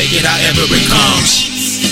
take it however it comes.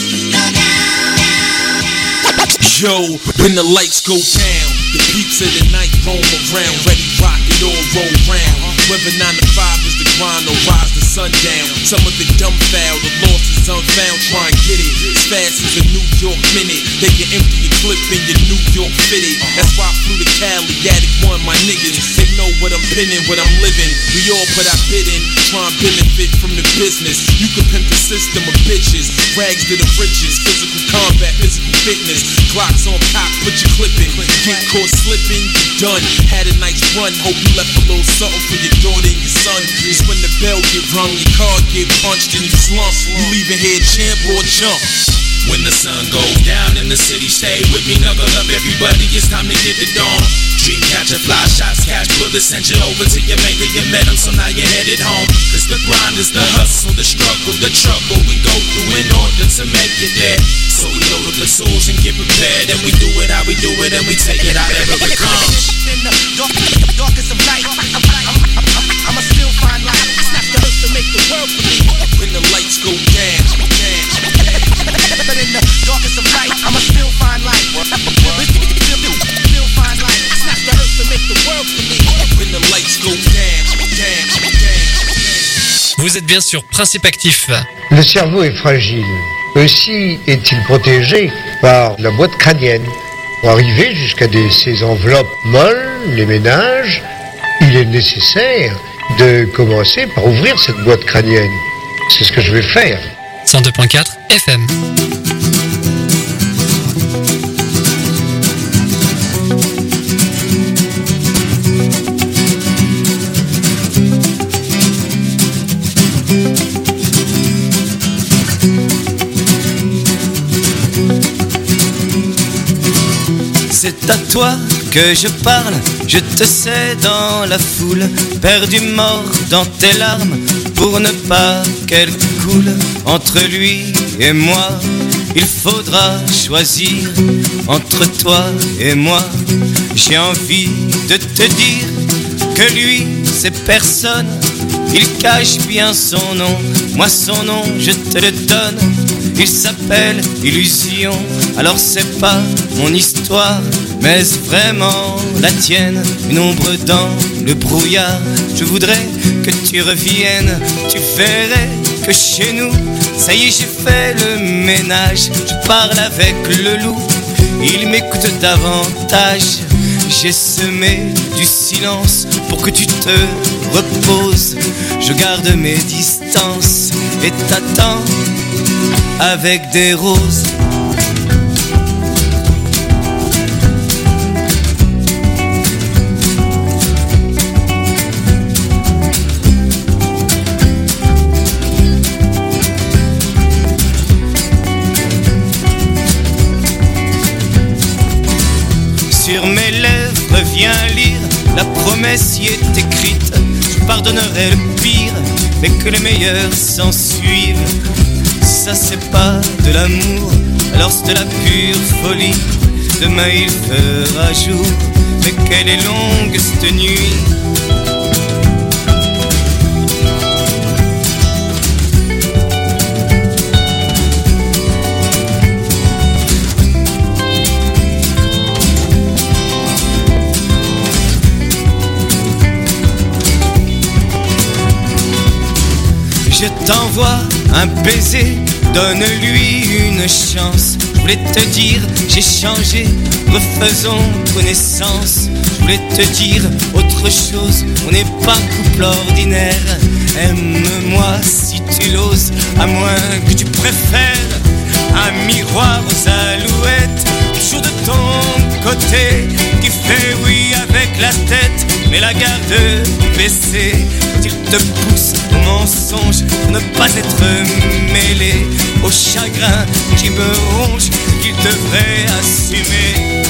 Yo, when the lights go down, the peeps of the night roam around, ready, rock it all, roll round. Whether 9 to 5 is the grind or rise to sundown. Some of the dumbfound, the lost is unfound, try and get it as fast as a New York minute. They can empty your clip in your New York fitted. That's why I flew to Cali, Attic One, my niggas. They know what I'm pinning, what I'm living. We all put our bid in, try and benefit from the business. You can pimp the system of bitches, rags to the riches, physical combat, physical fitness. Glocks on cock, put your clip in. Get caught slipping, you done. Had a nice run, hope you left a little something for your daughter and your son. It's when the bell get rung, your car get punched and you slump. You leaving here champ or chump. When the sun goes down in the city, stay with me, knuckle up everybody, it's time to get the dawn. Dream catcher, fly shots, catch bullets, send you over to your maker, you met him, so now you're headed home. Cause the grind is the hustle, the struggle, the trouble we go through in order to make it there. So we load up the souls and get prepared, and we do it how we do it, and we take it however it comes. In the darkest of night, I'ma still find light, snap the earth to make the world for me. When the lights go down, But in the darkest of night, I'ma still find light. Still find light, snap the earth to make the world for me. when the lights go down. Vous êtes bien sur Principe Actif. Le cerveau est fragile. Aussi est-il protégé par la boîte crânienne. Pour arriver jusqu'à ces enveloppes molles, les ménages, il est nécessaire de commencer par ouvrir cette boîte crânienne. C'est ce que je vais faire. 102.4 FM. C'est à toi que je parle, je te sais dans la foule, perdu mort dans tes larmes, pour ne pas qu'elles coulent. Entre lui et moi, il faudra choisir, entre toi et moi. J'ai envie de te dire que lui, c'est personne, il cache bien son nom, moi son nom je te le donne. Il s'appelle Illusion, alors c'est pas mon histoire, mais est-ce vraiment la tienne? Une ombre dans le brouillard, je voudrais que tu reviennes, tu verrais que chez nous, ça y est j'ai fait le ménage, je parle avec le loup, il m'écoute davantage, j'ai semé du silence pour que tu te reposes, je garde mes distances et t'attends avec des roses. Sur mes lèvres viens lire, la promesse y est écrite, je pardonnerai le pire, mais que les meilleurs s'en suivent. Ça c'est pas de l'amour, alors c'est de la pure folie. Demain il fera jour, mais qu'elle est longue cette nuit. Je t'envoie un baiser, donne-lui une chance. Je voulais te dire, j'ai changé, refaisons connaissance. Je voulais te dire autre chose, on n'est pas couple ordinaire. Aime-moi si tu l'oses, à moins que tu préfères un miroir aux alouettes, toujours de ton côté, qui fait oui avec la tête, mais la garde baissée. Quand il te pousse au mensonge pour ne pas être mêlé au chagrin qui me ronge, qu'il devrait assumer.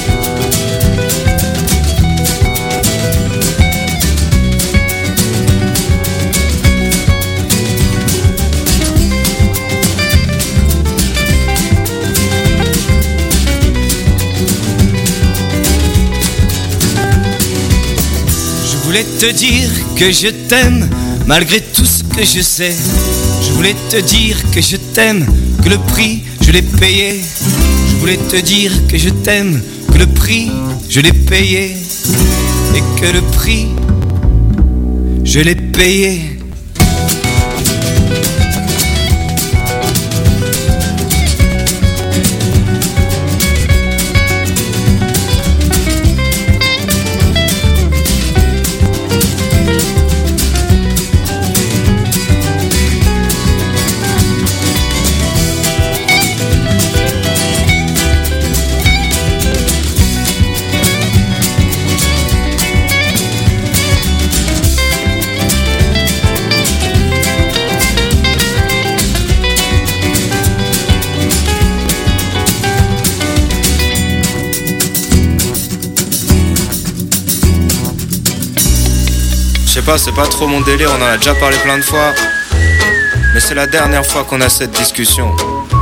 Je voulais te dire que je t'aime, malgré tout ce que je sais. Je voulais te dire que je t'aime, que le prix je l'ai payé. Je voulais te dire que je t'aime, que le prix je l'ai payé. Et que le prix je l'ai payé. Je sais pas, c'est pas trop mon délire, on en a déjà parlé plein de fois. Mais c'est la dernière fois qu'on a cette discussion.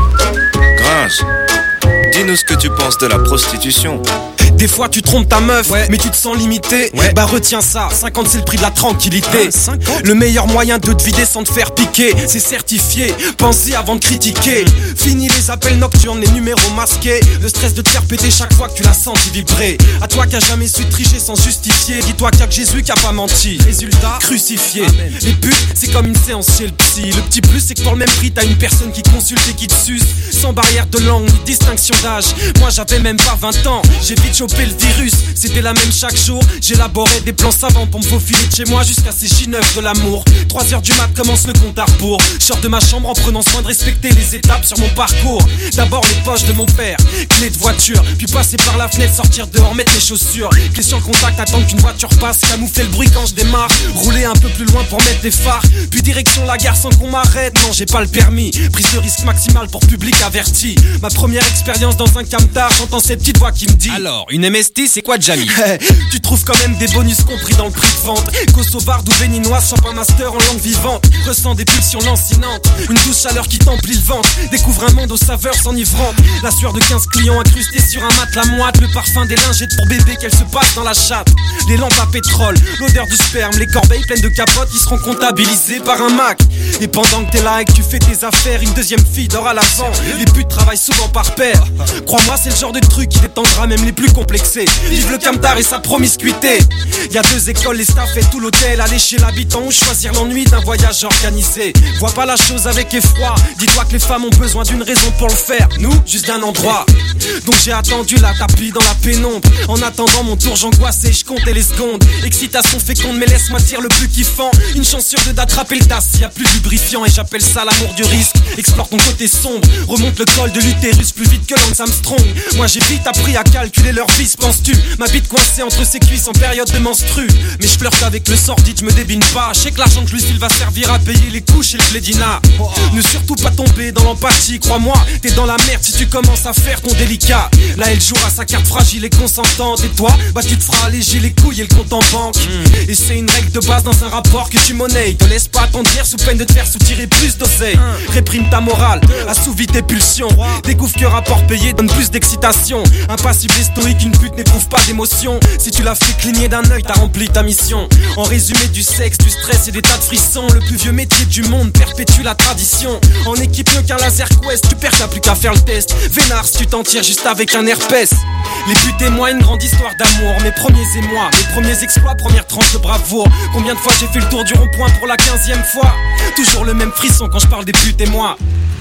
Gringe, dis-nous ce que tu penses de la prostitution. Des fois tu trompes ta meuf, mais tu te sens limité. Bah retiens ça, 50 c'est le prix de la tranquillité. Le meilleur moyen de te vider sans te faire piquer, c'est certifié, pensez avant de critiquer. Fini les appels nocturnes, les numéros masqués. Le stress de te faire péter chaque fois que tu la sens vibrer. À toi qui a jamais su tricher sans justifier, dis-toi qu'il y a que Jésus qui a pas menti. Résultat, crucifié. Amen. Les putes, c'est comme une séance chez le psy. Le petit plus c'est que pour le même prix t'as une personne qui consulte et qui te suce. Sans barrière de langue ni distinction d'âge. Moi j'avais même pas 20 ans, j'ai vite chopé le virus, c'était la même chaque jour. J'élaborais des plans savants pour me faufiler de chez moi jusqu'à ces J9 de l'amour. 3h du mat commence le compte à rebours. Je sors de ma chambre en prenant soin de respecter les étapes sur mon parcours. D'abord les poches de mon père, clé de voiture, puis passer par la fenêtre, sortir dehors, mettre les chaussures. Clé sur le contact, attendre qu'une voiture passe, camoufler le bruit quand je démarre, rouler un peu plus loin pour mettre des phares, puis direction la gare sans qu'on m'arrête. Non, j'ai pas le permis, prise de risque maximale pour public averti. Ma première expérience dans un camtar, j'entends cette petite voix qui me dit: alors, une MST, c'est quoi Jamie? Tu trouves quand même des bonus compris dans le prix de vente. Kosovarde ou béninoise, champagne master en langue vivante. Ressens des pulsions lancinantes, une douce chaleur qui t'emplit le ventre. Découvre un monde aux saveurs s'enivrantes. La sueur de 15 clients incrustés sur un matelas moite. Le parfum des lingettes pour bébé qu'elle se passe dans la chatte. Les lampes à pétrole, l'odeur du sperme. Les corbeilles pleines de capotes qui seront comptabilisées par un Mac. Et pendant que t'es là et que tu fais tes affaires, une deuxième fille dort à l'avant. Les putes travaillent souvent par paire. Crois-moi, c'est le genre de truc qui détendra même les plus complexés. Vive le camtar et sa promiscuité. Y'a 2 écoles, les staffs et tout l'hôtel. Aller chez l'habitant ou choisir l'ennui d'un voyage organisé. Vois pas la chose avec effroi. Dis-toi que les femmes ont besoin d'une raison pour le faire. Nous, juste d'un endroit. Donc j'ai attendu la tapis dans la pénombre. En attendant mon tour, j'angoissais, je comptais les secondes. Excitation féconde, mais laisse-moi dire le plus kiffant. Une chance sur 2 d'attraper le tas. Y'a plus lubrifiant et j'appelle ça l'amour du risque. Explore ton côté sombre, remonte le col de l'utérus plus vite que Lance Armstrong. Moi j'ai vite appris à calculer leur vis, penses-tu? Ma bite coincée entre ses cuisses en période de menstru. Mais je flirte avec le sordide, je me débine pas. Je sais que l'argent que je lui file va servir à payer les couches et le plédina. Ne surtout pas tomber dans l'empathie, crois-moi, t'es dans la merde si tu commences à faire ton délicat. Là elle jouera sa carte fragile et consentante. Et toi, bah tu te feras alléger les couilles et le compte en banque. Et c'est une règle de base dans un rapport que tu monnaies. Te laisse pas attendrir sous peine de te faire soutirer plus d'oseille. Réprime ta morale, assouvis tes pulsions. Découvre que rapport payé donne plus d'excitation. Impassible et stoïque, une pute n'éprouve pas d'émotion. Si tu l'as fait cligner d'un œil, t'as rempli ta mission. En résumé, du sexe, du stress et des tas de frissons. Le plus vieux métier du monde perpétue la tradition. En équipe mieux qu'un laser quest, tu perds, t'as plus qu'à faire le test. Vénard si tu t'en tires juste avec un herpès. Les putes et moi, une grande histoire d'amour. Mes premiers émois, mes premiers exploits, première tranche de bravoure. Combien de fois j'ai fait le tour du rond-point pour la 15e fois? Toujours le même frisson quand je parle des putes et moi.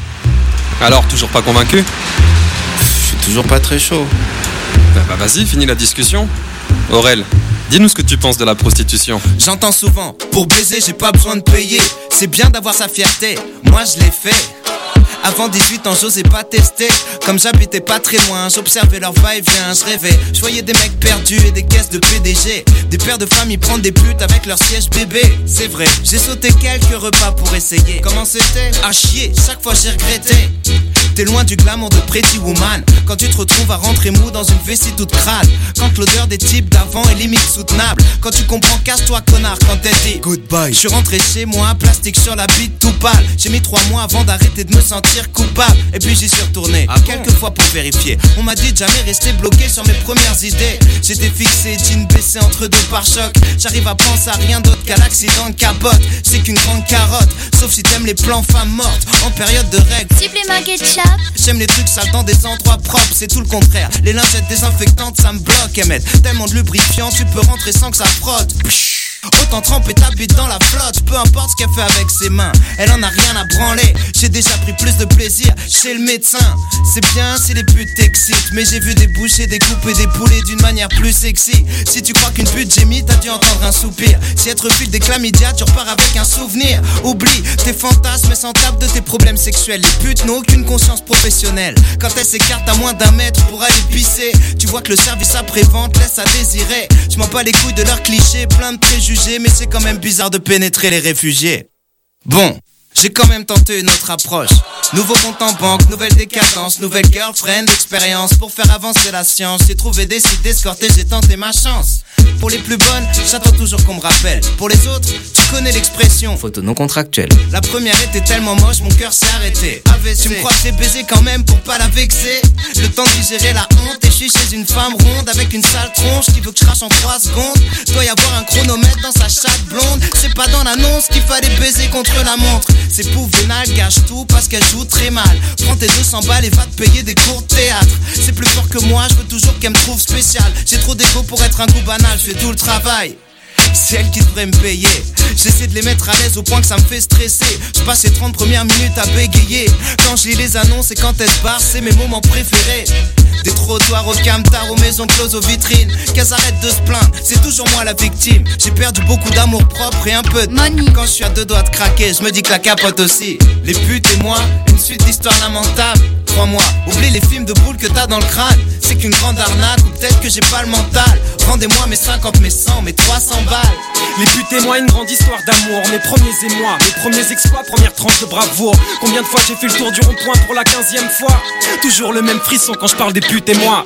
Alors, toujours pas convaincu? Je suis toujours pas très chaud. Bah vas-y, finis la discussion. Aurel, dis-nous ce que tu penses de la prostitution. J'entends souvent, pour baiser j'ai pas besoin de payer. C'est bien d'avoir sa fierté, moi je l'ai fait. Avant 18 ans, j'osais pas tester. Comme j'habitais pas très loin, j'observais leur va-et-vient, je rêvais. Je voyais des mecs perdus et des caisses de PDG. Des pères de famille prendre des putes avec leur siège bébé. C'est vrai, j'ai sauté quelques repas pour essayer. Comment c'était? À chier, chaque fois j'ai regretté. T'es loin du glamour de Pretty Woman. Quand tu te retrouves à rentrer mou dans une vessie toute crade. Quand l'odeur des types d'avant est limite soutenable. Quand tu comprends, casse-toi connard quand elle dit goodbye. Je suis rentré chez moi, plastique sur la bite tout pâle. J'ai mis 3 mois avant d'arrêter de me sentir sentir coupable. Et puis j'y suis retourné quelques fois pour vérifier. On m'a dit de jamais rester bloqué sur mes premières idées. J'étais fixé, jean baissé entre deux pare-chocs. J'arrive à penser à rien d'autre qu'à l'accident de capote. C'est qu'une grande carotte, sauf si t'aimes les plans femmes mortes en période de règles. Supplément ketchup. J'aime les trucs sales dans des endroits propres, c'est tout le contraire. Les lingettes désinfectantes, ça me bloque, Emmett. Tellement de lubrifiant, tu peux rentrer sans que ça frotte. Autant tremper ta bite dans la flotte, peu importe ce qu'elle fait avec ses mains, elle en a rien à branler. J'ai déjà pris plus de plaisir chez le médecin. C'est bien si les putes t'excitent, mais j'ai vu des bouchers découper des poulets d'une manière plus sexy. Si tu crois qu'une pute gémit, t'as dû entendre un soupir. Si être pute des chlamydia, tu repars avec un souvenir. Oublie tes fantasmes et s'en tape de tes problèmes sexuels. Les putes n'ont aucune conscience professionnelle. Quand elles s'écartent à moins d'un mètre pour aller pisser, tu vois que le service après-vente laisse à désirer. Je m'en bats les couilles de leurs clichés, plein de préjugés, mais c'est quand même bizarre de pénétrer les réfugiés. Bon, j'ai quand même tenté une autre approche. Nouveau compte en banque, nouvelle décadence, nouvelle girlfriend, expérience pour faire avancer la science. J'ai trouvé des sites d'escorter, j'ai tenté ma chance. Pour les plus bonnes, j'attends toujours qu'on me rappelle. Pour les autres, tu connais l'expression photo non contractuelle. La première était tellement moche, mon cœur s'est arrêté. AVC. Tu me crois que j'ai baisé quand même pour pas la vexer? Le temps de digérer la honte, et je suis chez une femme ronde avec une sale tronche qui veut que je crache en 3 secondes. Doit y avoir un chronomètre dans sa chatte blonde. C'est pas dans l'annonce qu'il fallait baiser contre la montre. C'est pour vénal, gâche tout parce qu'elle joue très mal. Prends tes 200 balles et va te payer des cours de théâtre. C'est plus fort que moi, je veux toujours qu'elle me trouve spécial. J'ai trop d'égo pour être un coup banal, je fais tout le travail. C'est elle qui devrait me payer. J'essaie de les mettre à l'aise au point que ça me fait stresser. Je passe les 30 premières minutes à bégayer. Quand je lis les annonces et quand elles se barrent, c'est mes moments préférés. Des trottoirs au camtar, aux maisons closes, aux vitrines. Qu'elles arrêtent de se plaindre, c'est toujours moi la victime. J'ai perdu beaucoup d'amour propre et un peu de money. Quand je suis à 2 doigts de craquer, je me dis que la capote aussi. Les putes et moi, une suite d'histoires lamentables. Crois-moi, oublie les films de boules que t'as dans le crâne. C'est qu'une grande arnaque ou peut-être que j'ai pas le mental. Rendez-moi mes 50, mes 100, mes 300 balles. Les putes et moi, une grande histoire d'amour. Mes premiers émois, mes premiers exploits, première tranche de bravoure. Combien de fois j'ai fait le tour du rond-point pour la 15e fois? Toujours le même frisson quand je parle des putes et moi.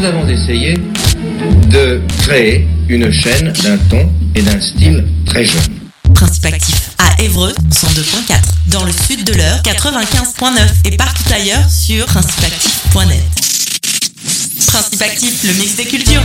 nous avons essayé de créer une chaîne d'un ton et d'un style très jeune. Principe Actif à Évreux 102.4, dans le sud de l'Eure 95.9 et partout ailleurs sur principeactif.net. Principe Actif, le mix des cultures.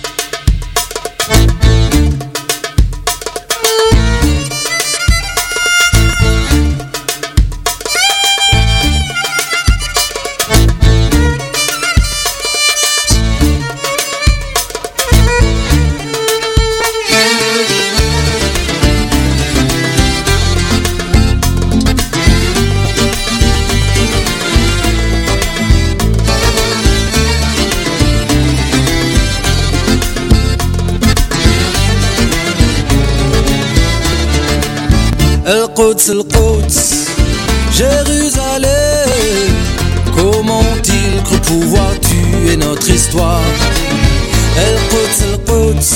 القدس القدس Jérusalem, comment ont-ils cru pouvoir tuer notre histoire? El-Quds, El-Quds,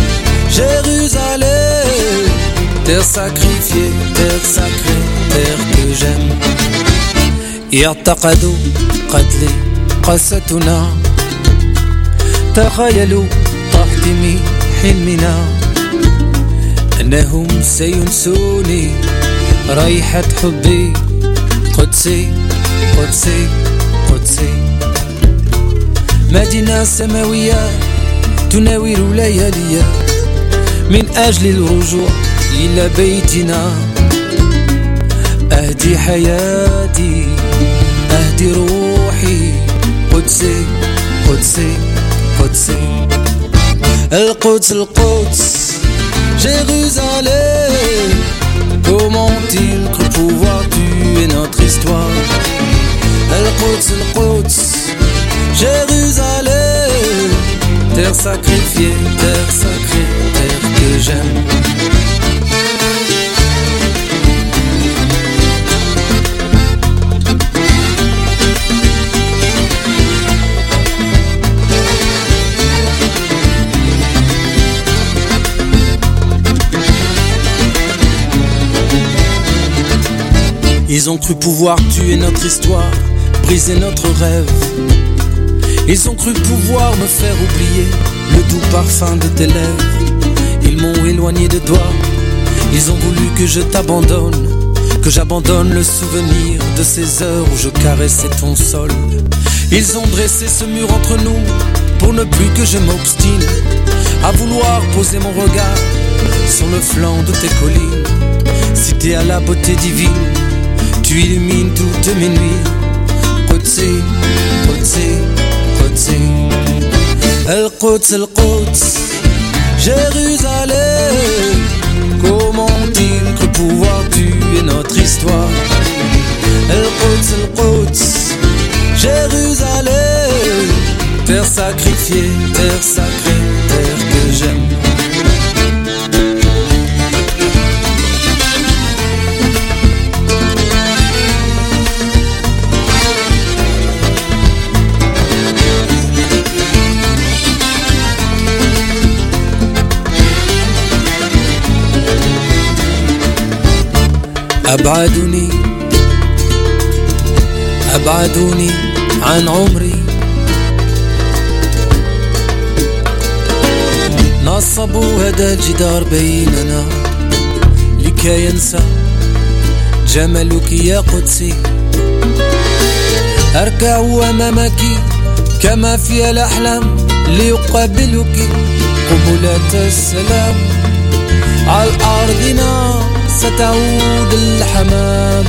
Jérusalem, terre sacrifiée, terre sacrée, terre que j'aime. يعتقدوا قتلي قستنا تخيلوا تحطيم حلمنا أنهم سينسوني ريحة حبي قدسي قدسي قدسي مدينة سماوية تناور لياليا من أجل الرجوع إلى بيتنا أهدي حياتي أهدي روحي قدسي قدسي قدسي القدس القدس Jérusalem, comment ont-ils cru pouvoir tuer notre histoire? El-Quds, El-Quds, Jérusalem, terre sacrifiée, terre sacrée, terre que j'aime. Ils ont cru pouvoir tuer notre histoire, briser notre rêve. Ils ont cru pouvoir me faire oublier le doux parfum de tes lèvres. Ils m'ont éloigné de toi, ils ont voulu que je t'abandonne, que j'abandonne le souvenir de ces heures où je caressais ton sol. Ils ont dressé ce mur entre nous pour ne plus que je m'obstine à vouloir poser mon regard sur le flanc de tes collines. Cité à la beauté divine, tu illumines toutes mes nuits. Qudsi, Qudsi, Qudsi. El-Quds, El-Quds, Jérusalem, comment ont-ils cru pouvoir tuer notre histoire? El-Quds, El-Quds, Jérusalem, terre sacrifiée, terre sacrée, terre que j'aime. أبعدوني أبعدوني عن عمري نصبوا هذا الجدار بيننا لكي ينسى جمالك يا قدسي أركع أمامك كما في الأحلام ليقابلك قبلة السلام على أرضنا ستعود الحمامة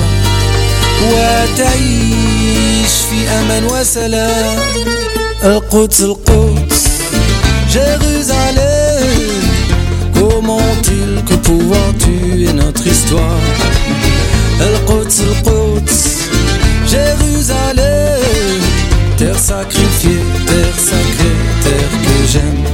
وتعيش في أمان وسلام القدس القدس Jérusalem, comment ont-ils cru pouvoir tuer notre histoire? El-Quds, El-Quds, Jérusalem, terre sacrifiée, terre sacrée, terre que j'aime.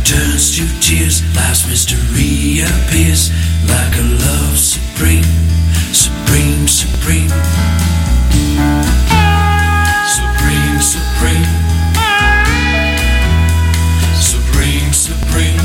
turns to tears, life's mystery appears like a love supreme, supreme, supreme, supreme, supreme, supreme, supreme.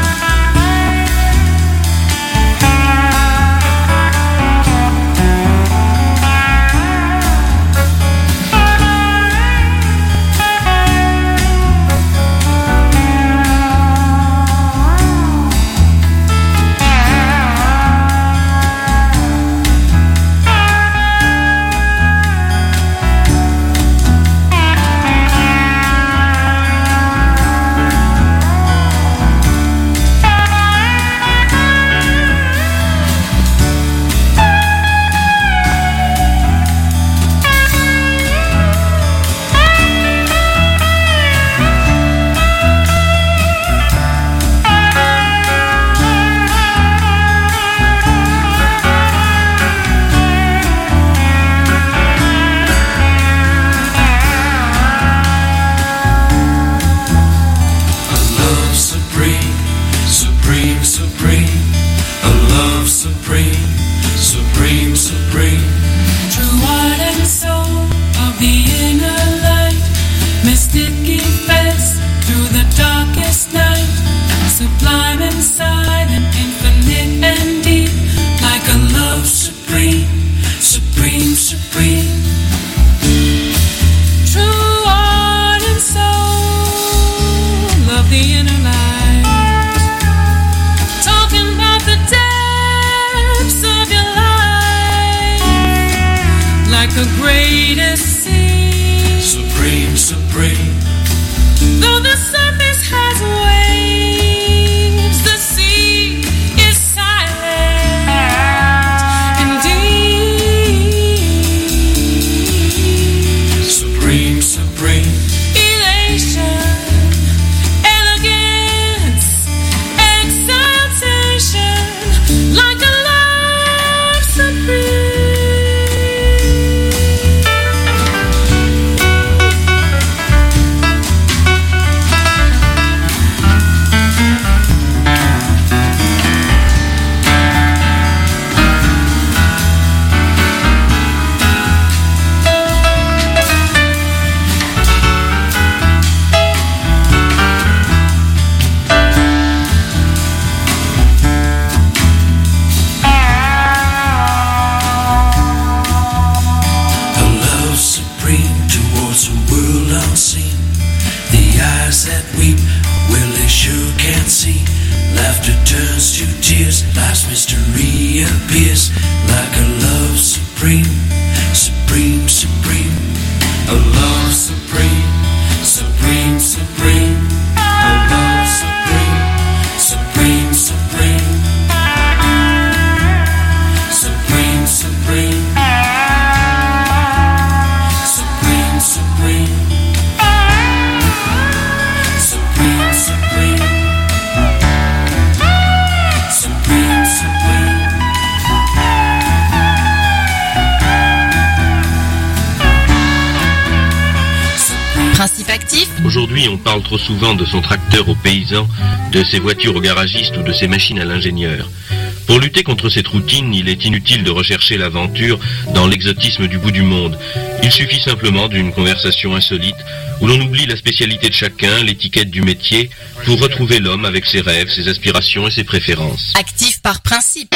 Aujourd'hui, on parle trop souvent de son tracteur aux paysans, de ses voitures aux garagistes ou de ses machines à l'ingénieur. Pour lutter contre cette routine, il est inutile de rechercher l'aventure dans l'exotisme du bout du monde. Il suffit simplement d'une conversation insolite où l'on oublie la spécialité de chacun, l'étiquette du métier, pour retrouver l'homme avec ses rêves, ses aspirations et ses préférences. Actif par principe.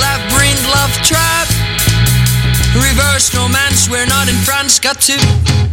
Romance, we're not in France, got to